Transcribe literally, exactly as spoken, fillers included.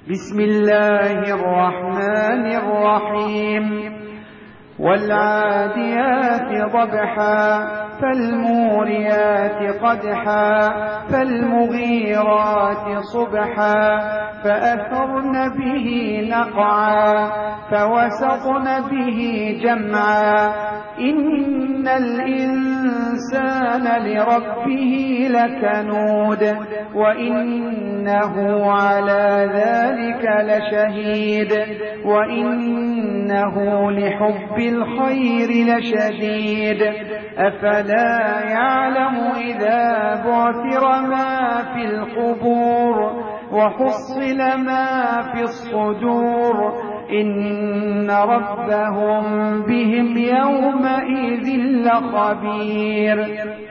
بسم الله الرحمن الرحيم والعاديات ضبحا فالموريات قدحا فالمغيرات صبحا فأثرن به نقعا فوسطن به جمعا إن الإنسان لربه لكنود وإنه على ذلك لشهيد وإنه لحب الخير لشديد أفلا يعلم إذا بعثر ما في القبور وحصل ما في الصدور إن ربهم بهم يومئذ لخبير.